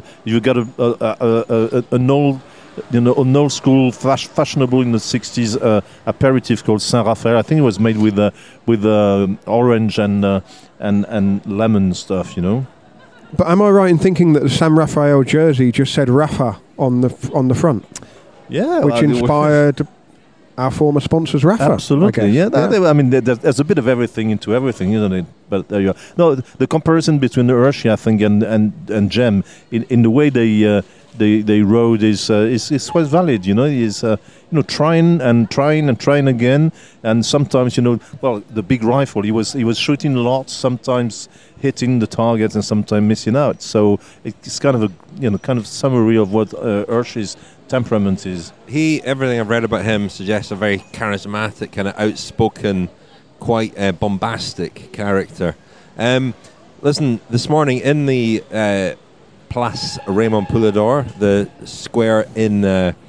an old school, fashionable in the 60s aperitif called Saint Raphael. I think it was made with orange and lemon stuff, But am I right in thinking that the San Rafael jersey just said Rafa on the front? Yeah, which inspired our former sponsors, Rafa. Absolutely, yeah. I mean, there's a bit of everything into everything, isn't it? But there you are. No, the comparison between Hershey, I think, and Gem in the way they rode is quite valid. Is trying again, and sometimes the big rifle. He was shooting lots, sometimes hitting the targets and sometimes missing out. So it's kind of a summary of what Hershey's temperament is. Everything I've read about him suggests a very charismatic, kind of outspoken, quite bombastic character. Listen, this morning in the Place Raymond Poulidor, the square in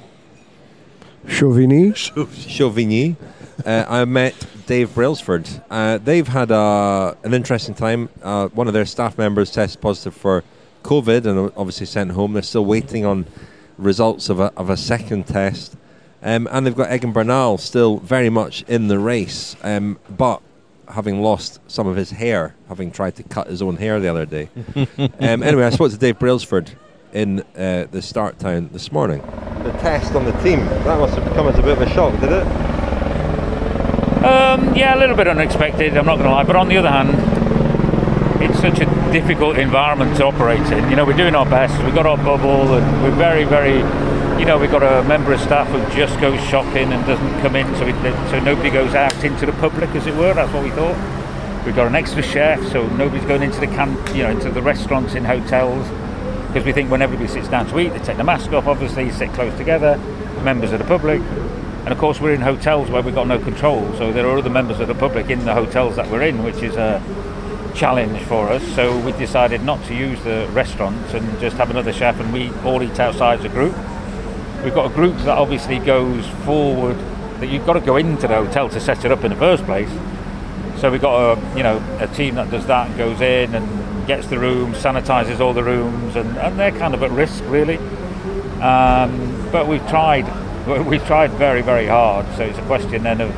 Chauvigny, I met Dave Brailsford. They've had an interesting time. One of their staff members tested positive for COVID and obviously sent home. They're still waiting on results of a second test. And they've got Egan Bernal still very much in the race, but having lost some of his hair, having tried to cut his own hair the other day. Anyway, I spoke to Dave Brailsford in the start town this morning. The test on the team, that must have come as a bit of a shock, did it? Yeah, a little bit unexpected, I'm not going to lie, but on the other hand, it's such a difficult environment to operate in. We're doing our best, we've got our bubble, and we're very, very, we've got a member of staff who just goes shopping and doesn't come in, so nobody goes out into the public, as it were. That's what we thought. We've got an extra chef, so nobody's going into into the restaurants in hotels, because we think when everybody sits down to eat, they take the mask off, obviously, sit close together, members of the public. And of course, we're in hotels where we've got no control, so there are other members of the public in the hotels that we're in, which is a challenge for us. So we decided not to use the restaurants and just have another chef, and we all eat outside as a group. We've got a group that obviously goes forward, that you've got to go into the hotel to set it up in the first place. So we've got a team that does that and goes in and gets the rooms, sanitises all the rooms, and they're kind of at risk, really. But we've tried very, very hard. So it's a question then of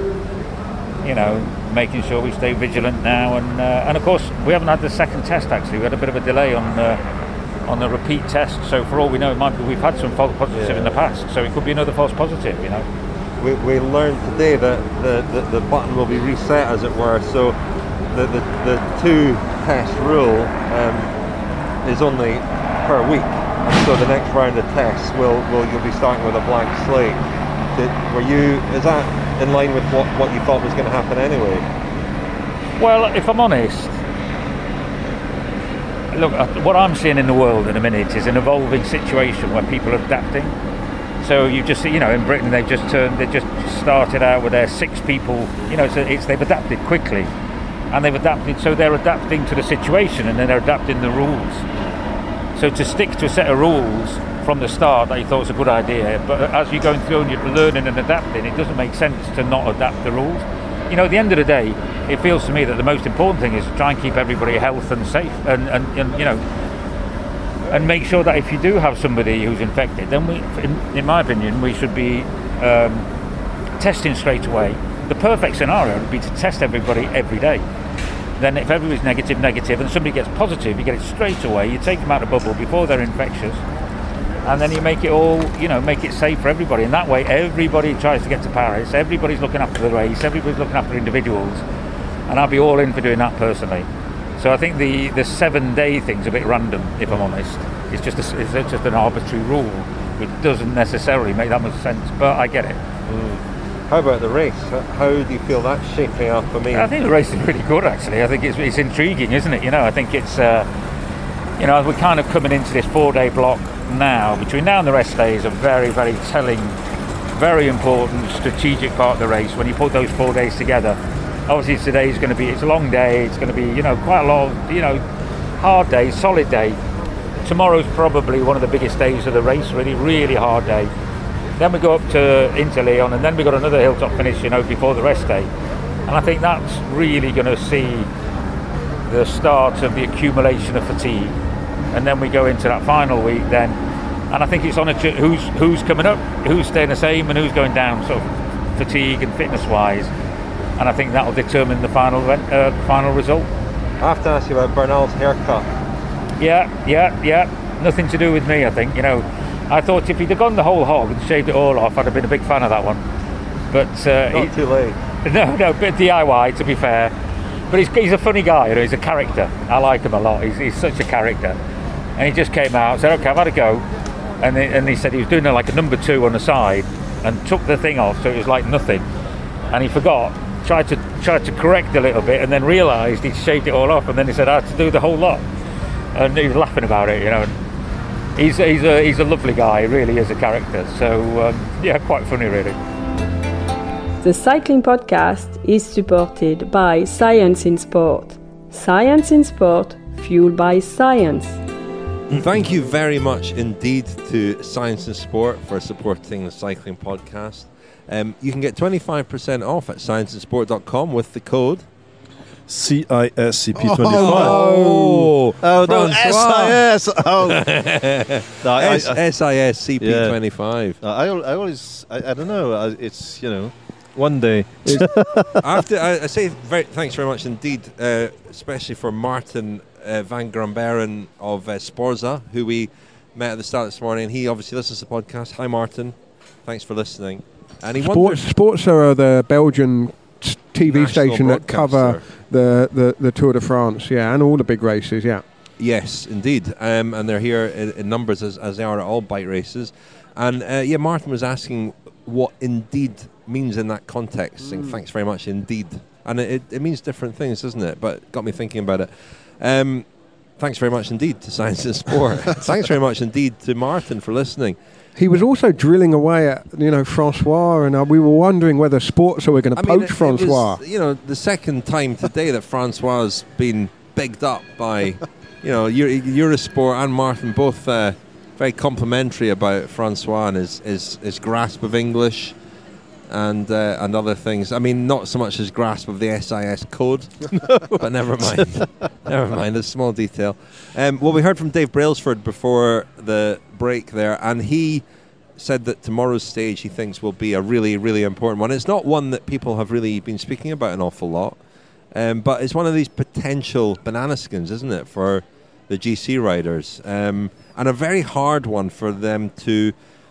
making sure we stay vigilant now, and of course we haven't had the second test. Actually, we had a bit of a delay on the repeat test. So for all we know, it might be we've had some false positive in the past. So it could be another false positive. We learned today that the button will be reset, as it were. So the two test rule is only per week. And so the next round of tests you'll be starting with a blank slate. Is that in line with what you thought was going to happen anyway? Well, if I'm honest, look, what I'm seeing in the world in a minute is an evolving situation where people are adapting. So you just see, in Britain they just started out with their 6 people. They've adapted quickly, and they've adapted. So they're adapting to the situation, and then they're adapting the rules. So to stick to a set of rules from the start that you thought was a good idea, but as you're going through and you're learning and adapting, it doesn't make sense to not adapt the rules. At the end of the day, it feels to me that the most important thing is to try and keep everybody healthy and safe, and make sure that if you do have somebody who's infected, then in my opinion, we should be testing straight away. The perfect scenario would be to test everybody every day. Then if everybody's negative, and somebody gets positive, you get it straight away, you take them out of the bubble before they're infectious, and then you make it all, make it safe for everybody. And that way, everybody tries to get to Paris, everybody's looking after the race, everybody's looking after individuals, and I'll be all in for doing that personally. So I think the 7-day thing's a bit random, if I'm honest. It's just an arbitrary rule, which doesn't necessarily make that much sense, but I get it. How about the race? How do you feel that's shaping up? I think the race is really good, actually. I think it's intriguing, isn't it? I think it's, we're kind of coming into this 4-day block now. Between now and the rest days, a very, very telling, very important strategic part of the race. When you put those 4 days together, obviously today is going to be, it's a long day. It's going to be, quite a lot of, hard day, solid day. Tomorrow's probably one of the biggest days of the race, really, really hard day. Then we go up to Interleon, and then we got another hilltop finish, before the rest day. And I think that's really going to see the start of the accumulation of fatigue. And then we go into that final week then. And I think it's on who's coming up, who's staying the same, and who's going down, sort of fatigue and fitness-wise. And I think that will determine the final result. I have to ask you about Bernal's haircut. Yeah. Nothing to do with me, I think. I thought if he'd have gone the whole hog and shaved it all off, I'd have been a big fan of that one. But not too late. No, bit DIY, to be fair. But he's a funny guy. He's a character. I like him a lot. He's such a character. And he just came out, said, "Okay, I've had a go." And he said he was doing like a number 2 on the side, and took the thing off, so it was like nothing. And he forgot. Tried to correct a little bit, and then realised he'd shaved it all off. And then he said, "I had to do the whole lot." And he was laughing about it, He's a lovely guy, he really is a character. So, quite funny, really. The Cycling Podcast is supported by Science in Sport. Science in Sport, fueled by science. Thank you very much indeed to Science in Sport for supporting the Cycling Podcast. You can get 25% off at scienceinsport.com with the code CISCP25. No, SIS. SISCP25. I don't know. It's one day. I say thanks very much indeed, especially for Martin van Gramberen of Sporza, who we met at the start this morning. He obviously listens to the podcast. Hi, Martin. Thanks for listening. And Sporza are the Belgian TV national station that cover the Tour de France, and all the big races, Yes, indeed. And they're here in numbers as they are at all bike races. And Martin was asking what indeed means in that context. Saying thanks very much indeed. And it means different things, doesn't it? But got me thinking about it. Thanks very much indeed to Science and Sport. Thanks very much indeed to Martin for listening. He was also drilling away at, Francois, and we were wondering whether Sporza were going to poach Francois. It was, the second time today that Francois has been bigged up by, Eurosport and Martin, both very complimentary about Francois and his grasp of English and other things. I mean, not so much his grasp of the SIS code, but never mind. Never mind, a small detail. We heard from Dave Brailsford before the break there, and he said that tomorrow's stage he thinks will be a really, really important one. It's not one that people have really been speaking about an awful lot, but it's one of these potential banana skins, isn't it, for the GC riders, and a very hard one for them to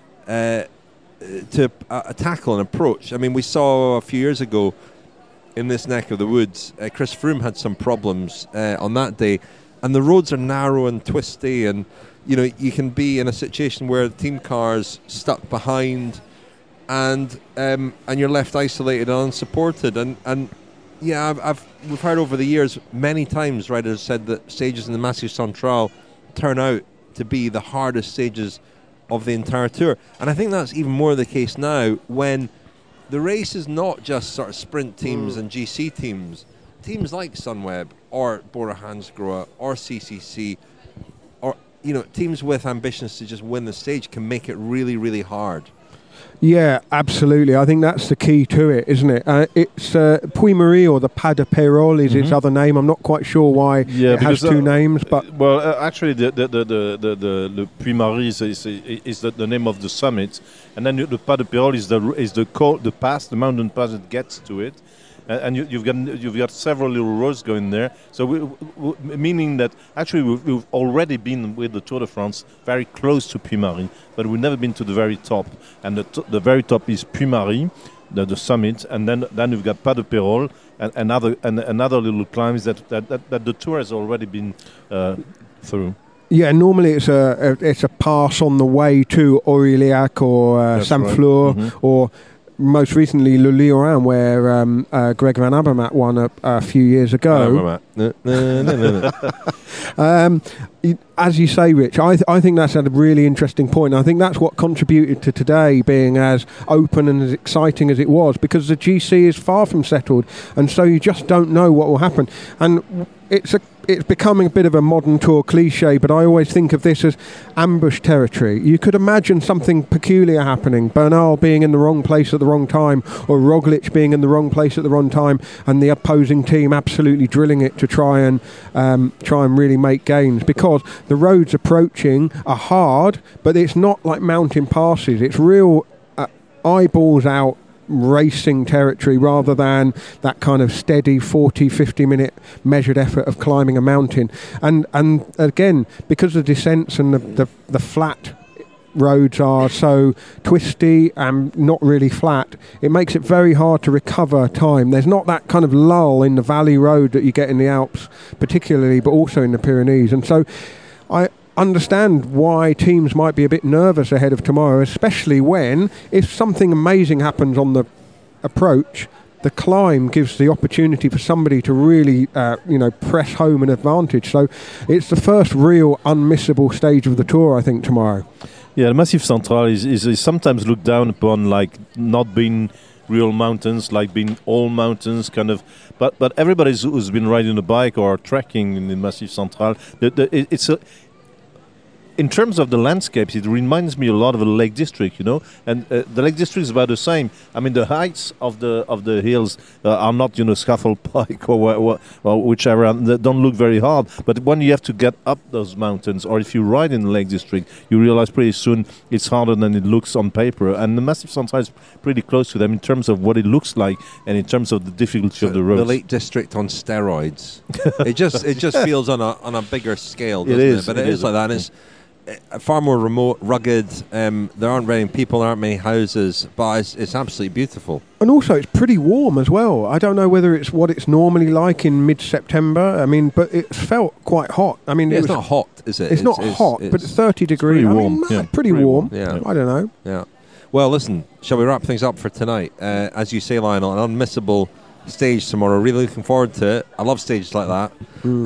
tackle and approach. I mean, we saw a few years ago in this neck of the woods, Chris Froome had some problems on that day, and the roads are narrow and twisty, and you can be in a situation where the team car's stuck behind, and you're left isolated and unsupported. And we've heard over the years many times riders said that stages in the Massif Central turn out to be the hardest stages of the entire tour. And I think that's even more the case now, when the race is not just sort of sprint teams and GC teams. Teams like Sunweb or Bora Hansgrohe or CCC, or teams with ambitions to just win the stage, can make it really, really hard. Yeah, absolutely. I think that's the key to it, isn't it? It's Puy-Marie, or the Pas de Pérol is its other name. I'm not quite sure why it has two names, but actually the Puy-Marie is the name of the summit, and then the Pas de Pérol is the pass, the mountain pass that gets to it. And you've got several little roads going there, so meaning that actually we've already been with the Tour de France very close to Puy-Marie, but we've never been to the very top. And the very top is Puy-Marie, the summit, and then we've got Pas de Pérol and another little climbs that the tour has already been through. Yeah, normally it's a pass on the way to Aurillac or Saint-Flour, right. Or most recently Le Lioran, where Greg Van Avermaet won a few years ago. As you say, Rich, I think that's a really interesting point. I think that's what contributed to today being as open and as exciting as it was, because the GC is far from settled, and so you just don't know what will happen. And it's becoming a bit of a modern tour cliche, but I always think of this as ambush territory. You could imagine something peculiar happening, Bernal being in the wrong place at the wrong time, or Roglic being in the wrong place at the wrong time, and the opposing team absolutely drilling it to try and really make gains, because the roads approaching are hard, but it's not like mountain passes. It's real eyeballs out racing territory, rather than that kind of steady 40-50 minute measured effort of climbing a mountain. And again, because the descents and the flat roads are so twisty and not really flat, it makes it very hard to recover time. There's not that kind of lull in the valley road that you get in the Alps particularly, but also in the Pyrenees. And so I understand why teams might be a bit nervous ahead of tomorrow, especially when, if something amazing happens on the approach, the climb gives the opportunity for somebody to really press home an advantage. So it's the first real unmissable stage of the Tour, I think, tomorrow. Yeah, the Massif Central is sometimes looked down upon, like not being real mountains, like being all mountains, kind of. But everybody who's been riding a bike or trekking in the Massif Central, it's a... In terms of the landscapes, it reminds me a lot of the Lake District, and the Lake District is about the same. I mean, the heights of the hills are not, Scaffold Pike or whichever. They don't look very hard. But when you have to get up those mountains, or if you ride in the Lake District, you realize pretty soon it's harder than it looks on paper. And the Massif Central is pretty close to them in terms of what it looks like and in terms of the difficulty of the roads. The Lake District on steroids. it just feels on a bigger scale, doesn't it? But it is like that. And it's far more remote, rugged. There aren't many people, there aren't many houses, but it's absolutely beautiful. And also, it's pretty warm as well. I don't know whether it's what it's normally like in mid-September. I mean, but it felt quite hot. I mean, it's not hot, is it? It's not hot, but it's 30 degrees. Pretty warm. Pretty warm. Yeah. I don't know. Yeah. Well, listen, shall we wrap things up for tonight? As you say, Lionel, an unmissable stage tomorrow. Really looking forward to it. I love stages like that.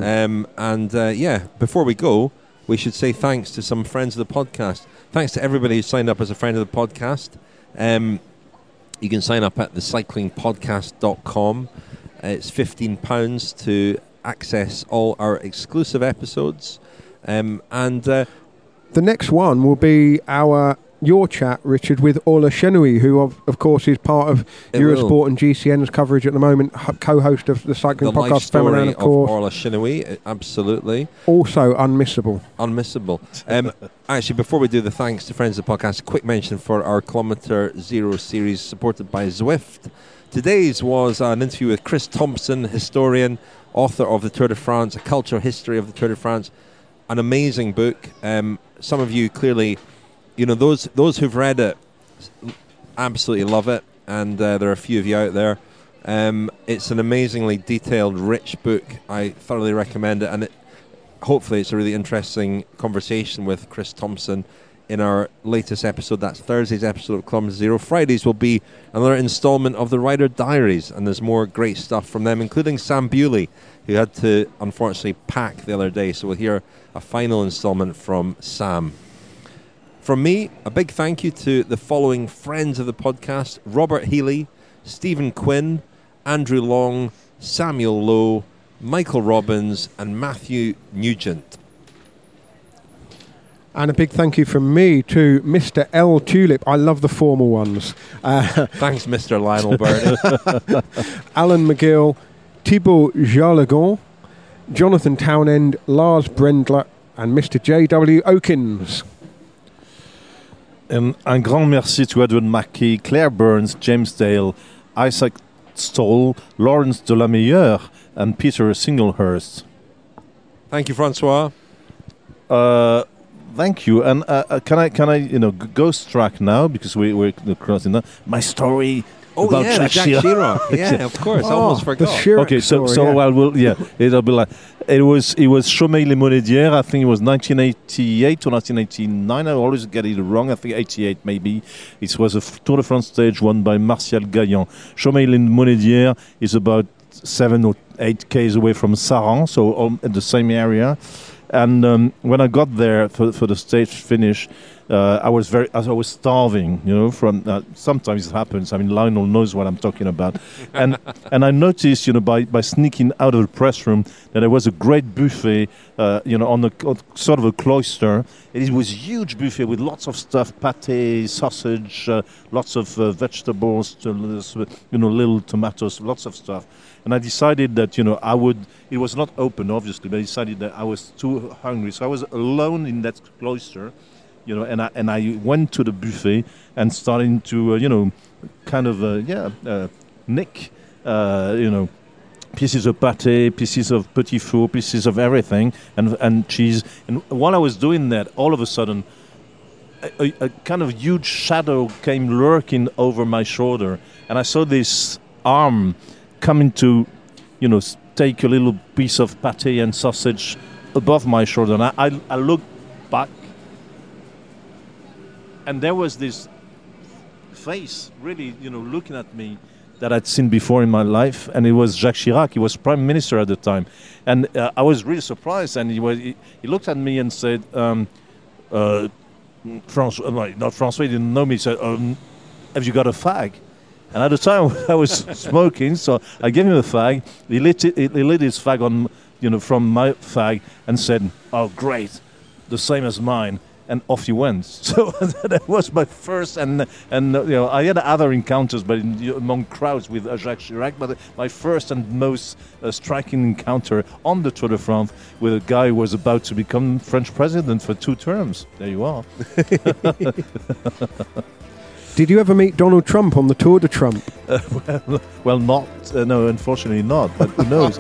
Before we go, we should say thanks to some friends of the podcast. Thanks to everybody who signed up as a friend of the podcast. You can sign up at thecyclingpodcast.com. It's £15 to access all our exclusive episodes. The next one will be your chat, Richard, with Orla Chenouille, who of course is part of Eurosport and GCN's coverage at the moment, co-host of the Cycling Podcast Feminine, of course. Orla Chenouille, absolutely. Also unmissable. Actually, before we do the thanks to friends of the podcast, a quick mention for our Kilometre Zero series supported by Zwift. Today's was an interview with Chris Thompson, historian, author of the Tour de France, A Cultural History of the Tour de France. An amazing book. Some of you clearly... those who've read it absolutely love it, and there are a few of you out there. It's an amazingly detailed, rich book. I thoroughly recommend it, and hopefully it's a really interesting conversation with Chris Thompson in our latest episode. That's Thursday's episode of Kilometre Zero. Fridays will be another instalment of the Rider Diaries, and there's more great stuff from them, including Sam Bewley, who had to unfortunately pack the other day. So we'll hear a final instalment from Sam. From me, a big thank you to the following friends of the podcast: Robert Healy, Stephen Quinn, Andrew Long, Samuel Lowe, Michael Robbins and Matthew Nugent. And a big thank you from me to Mr. L. Tulip. I love the formal ones. Thanks, Mr. Lionel Birdie. Alan McGill, Thibaut Jarlegon, Jonathan Townend, Lars Brendler, and Mr. J.W. Oakins. And un grand merci to Edward Mackey, Claire Burns, James Dale, Isaac Stoll, Lawrence Delameilleur, and Peter Singlehurst. Thank you, Francois. Thank you. And can I ghost track now, because we're crossing that. My story. Oh, yeah, Jacques Chirac. Yeah, of course. I almost forgot. Okay, it'll be like, it was Chaumet Les Monedières. I think it was 1988 or 1989. I always get it wrong. I think 88 maybe. It was a Tour de France stage won by Martial Gaillan. Chaumet Les Monedières is about 7 or 8 k's away from Saran, so in the same area. And when I got there for the stage finish, I was starving, from sometimes it happens. I mean, Lionel knows what I'm talking about. And I noticed, by sneaking out of the press room, that there was a great buffet, on sort of a cloister. It was a huge buffet with lots of stuff, pâté, sausage, lots of vegetables, little tomatoes, lots of stuff. And I decided that, it was not open, obviously, but I decided that I was too hungry. So I was alone in that cloister, and I went to the buffet and starting to, nick, pieces of pâté, pieces of petit four, pieces of everything, and cheese. And while I was doing that, all of a sudden, a kind of huge shadow came lurking over my shoulder, and I saw this arm coming to, take a little piece of pâté and sausage above my shoulder. And I looked back, and there was this face really, looking at me that I'd seen before in my life, and it was Jacques Chirac. He was Prime Minister at the time. And I was really surprised, and he looked at me and said, François, not François, he didn't know me, he said, have you got a fag? And at the time I was smoking, so I gave him a fag. He lit his fag on, from my fag, and said, "Oh, great, the same as mine." And off he went. So that was my first, and I had other encounters, but among crowds with Jacques Chirac. But my first and most striking encounter on the Tour de France with a guy who was about to become French president for 2 terms. There you are. Did you ever meet Donald Trump on the Tour de Trump? Well, not. No, unfortunately not. But who knows?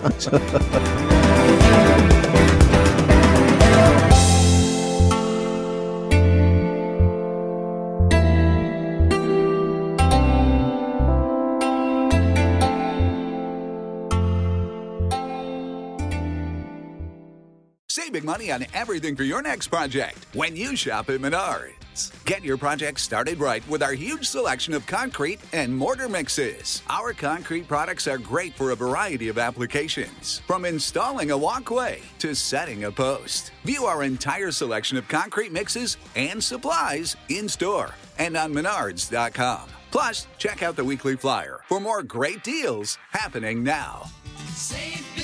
Save big money on everything for your next project when you shop at Menards. Get your project started right with our huge selection of concrete and mortar mixes. Our concrete products are great for a variety of applications, from installing a walkway to setting a post. View our entire selection of concrete mixes and supplies in store and on Menards.com. Plus, check out the weekly flyer for more great deals happening now. Save